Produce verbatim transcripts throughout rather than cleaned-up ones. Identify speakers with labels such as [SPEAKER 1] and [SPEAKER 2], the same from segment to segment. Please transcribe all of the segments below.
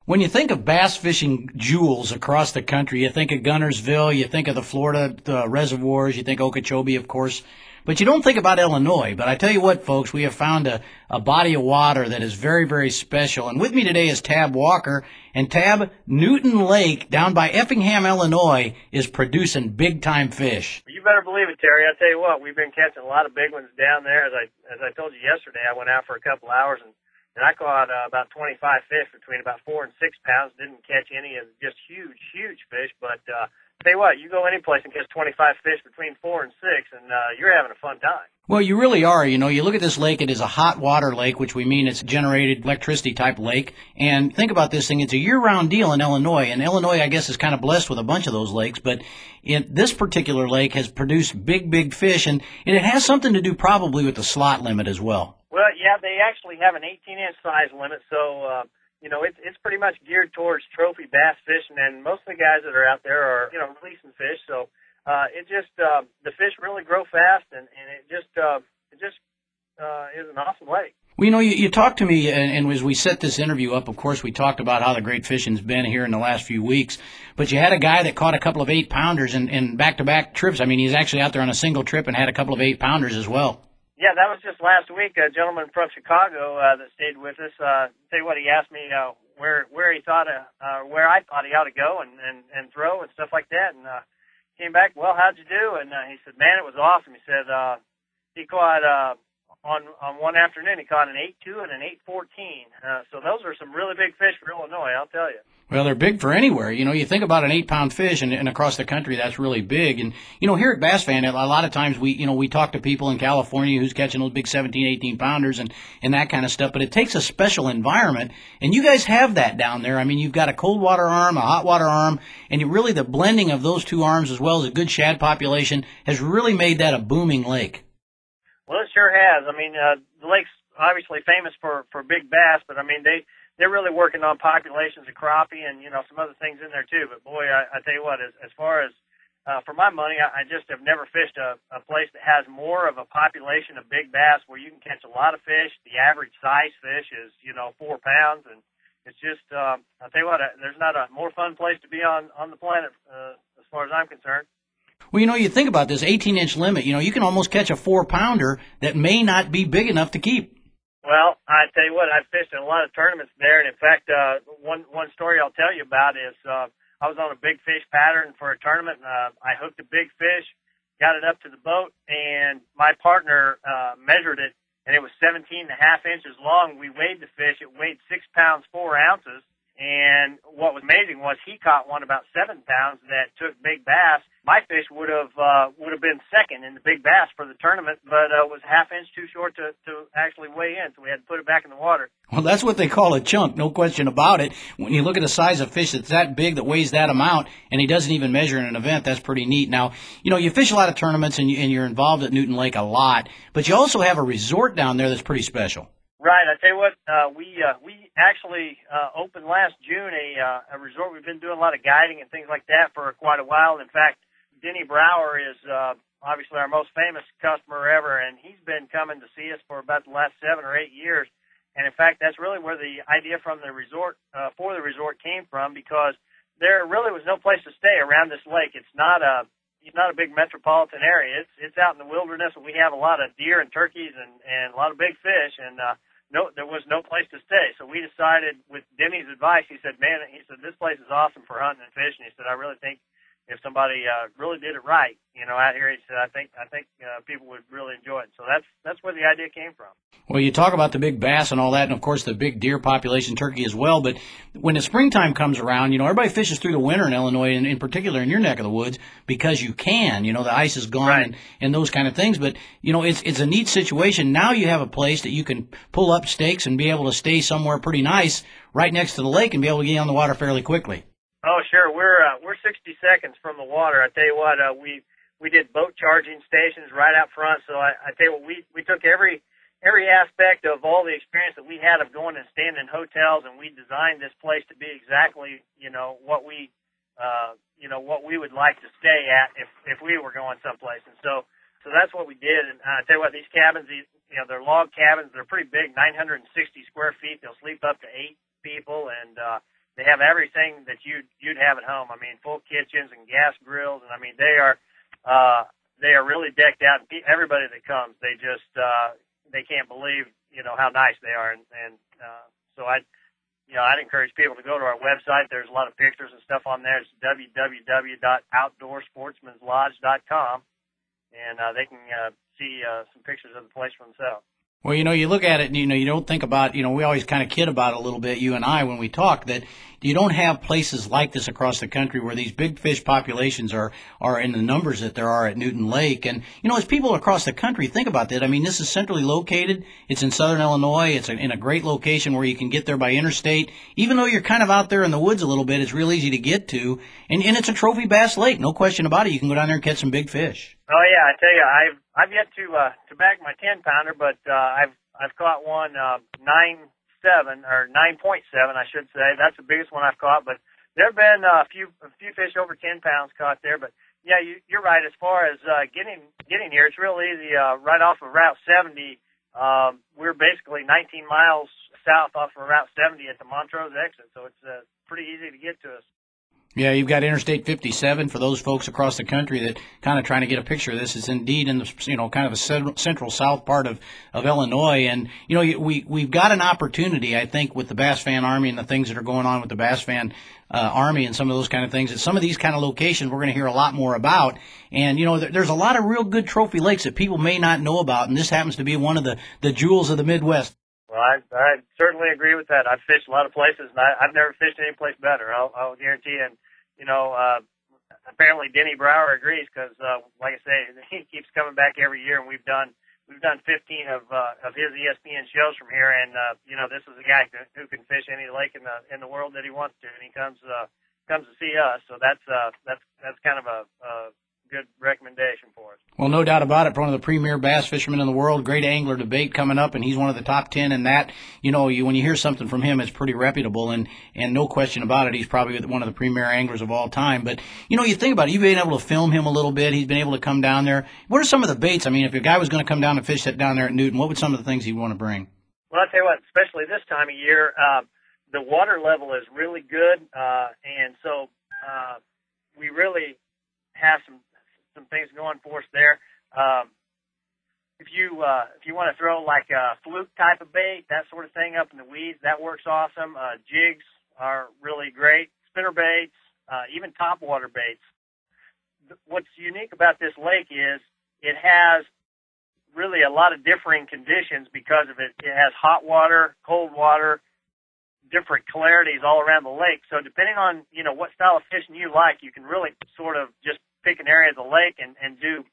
[SPEAKER 1] When you think of bass fishing jewels across the country, you think of Gunnersville, you think of the Florida uh, reservoirs, you think Okeechobee, of course, but you don't think about Illinois. But I tell you what, folks, we have found a, a body of water that is very, very special. And with me today is Tab Walker. And Tab, Newton Lake down by Effingham, Illinois, is producing big-time fish.
[SPEAKER 2] You better believe it, Terry. I tell you what, we've been catching a lot of big ones down there. As I as I told you yesterday, I went out for a couple hours and And I caught uh, about twenty-five fish between about four and six pounds. Didn't catch any of just huge, huge fish. But uh, tell you what, you go any place and catch twenty-five fish between four and six, and uh, you're having a fun time.
[SPEAKER 1] Well, you really are. You know, you look at this lake, it is a hot water lake, which we mean it's a generated electricity type lake. And think about this thing, it's a year-round deal in Illinois. And Illinois, I guess, is kind of blessed with a bunch of those lakes. But in, this particular lake has produced big, big fish. And, and it has something to do probably with the slot limit as well.
[SPEAKER 2] Well, yeah, they actually have an eighteen-inch size limit, so, uh, you know, it's it's pretty much geared towards trophy bass fishing, and most of the guys that are out there are, you know, releasing fish, so uh, it just, uh, the fish really grow fast, and, and it just, uh, it just uh, is an awesome lake.
[SPEAKER 1] Well, you know, you, you talked to me, and, and as we set this interview up, of course, we talked about how the great fishing's been here in the last few weeks, but you had a guy that caught a couple of eight-pounders in, in back-to-back trips. I mean, he's actually out there on a single trip and had a couple of eight-pounders as well.
[SPEAKER 2] Yeah, that was just last week. A gentleman from Chicago uh, that stayed with us. Uh, tell you what, he asked me uh, where where he thought uh, uh, where I thought he ought to go and, and, and throw and stuff like that. And uh, came back. Well, how'd you do? And uh, he said, man, it was awesome. He said uh, he caught uh, on on one afternoon. He caught an eight two and an eight fourteen. Uh, so those are some really big fish for Illinois, I'll tell you.
[SPEAKER 1] Well, they're big for anywhere. You know, you think about an eight-pound fish, and, and across the country, that's really big. And, you know, here at Bass Fan, a lot of times we, you know, we talk to people in California who's catching those big seventeen, eighteen-pounders and, and that kind of stuff. But it takes a special environment, and you guys have that down there. I mean, you've got a cold water arm, a hot water arm, and you really the blending of those two arms as well as a good shad population has really made that a booming lake.
[SPEAKER 2] Well, it sure has. I mean, uh, the lake's obviously famous for, for big bass, but, I mean, they – they're really working on populations of crappie and, you know, some other things in there too. But boy, I, I tell you what, as, as far as, uh, for my money, I, I just have never fished a, a place that has more of a population of big bass where you can catch a lot of fish. The average size fish is, you know, four pounds. And it's just, um, I'll tell you what, there's not a more fun place to be on, on the planet, uh, as far as I'm concerned.
[SPEAKER 1] Well, you know, you think about this eighteen-inch limit, you know, you can almost catch a four-pounder that may not be big enough to keep.
[SPEAKER 2] Well, I tell you what, I've fished in a lot of tournaments there, and in fact, uh, one one story I'll tell you about is uh, I was on a big fish pattern for a tournament, and uh, I hooked a big fish, got it up to the boat, and my partner uh, measured it, and it was seventeen and a half inches long. We weighed the fish; it weighed six pounds four ounces. And what was amazing was he caught one about seven pounds that took big bass. My fish would have uh, would have been second in the big bass for the tournament, but uh, was a half inch too short to, to actually weigh in, so we had to put it back in the water.
[SPEAKER 1] Well, that's what they call a chunk, no question about it. When you look at the size of fish that's that big, that weighs that amount, and he doesn't even measure in an event, that's pretty neat. Now, you know, you fish a lot of tournaments, and, you, and you're involved at Newton Lake a lot, but you also have a resort down there that's pretty special.
[SPEAKER 2] Right. I tell you what, uh, we uh, we actually uh, opened last June a uh, a resort. We've been doing a lot of guiding and things like that for quite a while. In fact, Denny Brower is uh, obviously our most famous customer ever, and he's been coming to see us for about the last seven or eight years. And in fact, that's really where the idea from the resort uh, for the resort came from, because there really was no place to stay around this lake. It's not a It's not a big metropolitan area. It's it's out in the wilderness, and we have a lot of deer and turkeys and, and a lot of big fish, and uh, no, there was no place to stay. So we decided, with Denny's advice, he said, man, he said, this place is awesome for hunting and fishing. He said, I really think if somebody uh, really did it right, you know, out here, he said, I think I think uh, people would really enjoy it. So that's that's where the idea came from.
[SPEAKER 1] Well, you talk about the big bass and all that, and of course the big deer population, turkey as well. But when the springtime comes around, you know, everybody fishes through the winter in Illinois, and in particular in your neck of the woods, because you can. You know, the ice is gone,
[SPEAKER 2] right,
[SPEAKER 1] and, and those kind of things. But you know, it's it's a neat situation. Now you have a place that you can pull up stakes and be able to stay somewhere pretty nice right next to the lake and be able to get on the water fairly quickly.
[SPEAKER 2] Oh, sure. We're uh, we're sixty seconds from the water. I tell you what, uh, we we did boat charging stations right out front. So I, I tell you what, we we took every every aspect of all the experience that we had of going and staying in hotels, and we designed this place to be exactly, you know, what we uh, you know what we would like to stay at if if we were going someplace. And so so that's what we did. And uh, I tell you what, these cabins, these, you know, they're log cabins. They're pretty big, nine hundred sixty square feet. They'll sleep up to eight people, and uh, they have everything that you'd you'd have at home. I mean, full kitchens and gas grills, and I mean they are uh, they are really decked out. And pe- everybody that comes, they just uh, they can't believe you know how nice they are. And, and uh, so I, you know, I'd encourage people to go to our website. There's a lot of pictures and stuff on there. It's w w w dot outdoor sportsmans lodge dot com, and uh, they can uh, see uh, some pictures of the place for themselves.
[SPEAKER 1] Well, you know, you look at it and, you know, you don't think about, you know, we always kind of kid about it a little bit, you and I, when we talk, that you don't have places like this across the country where these big fish populations are, are in the numbers that there are at Newton Lake. And, you know, as people across the country think about that, I mean, this is centrally located. It's in southern Illinois. It's in a great location where you can get there by interstate. Even though you're kind of out there in the woods a little bit, it's real easy to get to. And, and it's a trophy bass lake, no question about it. You can go down there and catch some big fish.
[SPEAKER 2] Oh yeah, I tell you, I've I've yet to uh, to bag my ten pounder, but uh, I've I've caught one uh, nine seven or nine point seven, I should say. That's the biggest one I've caught. But there have been uh, a few a few fish over ten pounds caught there. But yeah, you, you're right. As far as uh, getting getting here, it's real easy. Uh, right off of Route seventy, um, we're basically nineteen miles south off of Route seventy at the Montrose exit, so it's uh, pretty easy to get to us.
[SPEAKER 1] Yeah, you've got Interstate fifty-seven for those folks across the country that kind of trying to get a picture of this. It's indeed in the, you know, kind of a central south part of, of Illinois. And, you know, we, we've got an opportunity, I think, with the Bass Fan Army and the things that are going on with the Bass Fan uh, Army and some of those kind of things, that some of these kind of locations we're going to hear a lot more about. And, you know, there, there's a lot of real good trophy lakes that people may not know about, and this happens to be one of the, the jewels of the Midwest.
[SPEAKER 2] Well, I, I certainly agree with that. I've fished a lot of places, and I, I've never fished any place better. I'll, I'll guarantee. And you know, uh, apparently Denny Brower agrees because, uh, like I say, he keeps coming back every year, and we've done we've done fifteen of uh, of his E S P N shows from here. And uh, you know, this is a guy who can fish any lake in the in the world that he wants to, and he comes uh, comes to see us. So that's uh, that's that's kind of a, a good recommendation for us.
[SPEAKER 1] Well, no doubt about it. One of the premier bass fishermen in the world, great angler debate coming up, and he's one of the top ten in that. You know, you, when you hear something from him, it's pretty reputable, and, and no question about it, he's probably one of the premier anglers of all time. But, you know, you think about it, you've been able to film him a little bit. He's been able to come down there. What are some of the baits? I mean, if a guy was going to come down and fish that down there at Newton, what would some of the things he'd want to bring?
[SPEAKER 2] Well, I'll tell you what, especially this time of year, uh, the water level is really good, uh, and so uh, we really have some some things going for us there. Um, if you uh, if you want to throw like a fluke type of bait, that sort of thing up in the weeds, that works awesome. Uh, jigs are really great. Spinner baits, uh, even topwater baits. What's unique about this lake is it has really a lot of differing conditions because of it. It has hot water, cold water, different clarities all around the lake. So depending on, you know, what style of fishing you like, you can really sort of just pick an area of the lake and, and do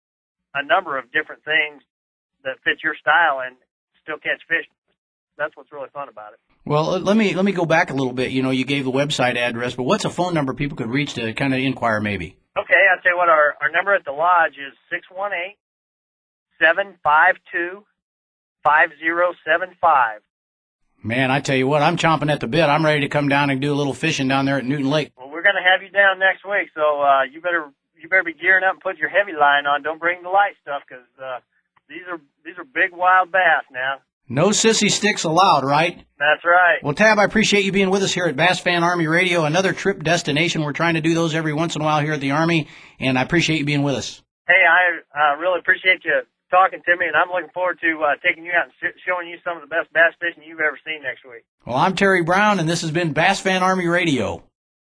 [SPEAKER 2] a number of different things that fit your style and still catch fish. That's what's really fun about it.
[SPEAKER 1] Well, let me let me go back a little bit. You know, you gave the website address, but what's a phone number people could reach to kind of inquire maybe?
[SPEAKER 2] Okay, I'll tell you what, our, our number at the lodge is six one eight, seven five two, five zero seven five.
[SPEAKER 1] Man, I tell you what, I'm chomping at the bit. I'm ready to come down and do a little fishing down there at Newton Lake.
[SPEAKER 2] Well, we're going to have you down next week, so uh, you better you better be gearing up and put your heavy line on. Don't bring the light stuff because uh, these are these are big wild bass now.
[SPEAKER 1] No sissy sticks allowed, right?
[SPEAKER 2] That's right.
[SPEAKER 1] Well, Tab, I appreciate you being with us here at Bass Fan Army Radio, another trip destination. We're trying to do those every once in a while here at the Army, and I appreciate you being with us.
[SPEAKER 2] Hey, I uh, really appreciate you talking to me, and I'm looking forward to uh, taking you out and sh- showing you some of the best bass fishing you've ever seen next week.
[SPEAKER 1] Well, I'm Terry Brown, and this has been Bass Fan Army Radio.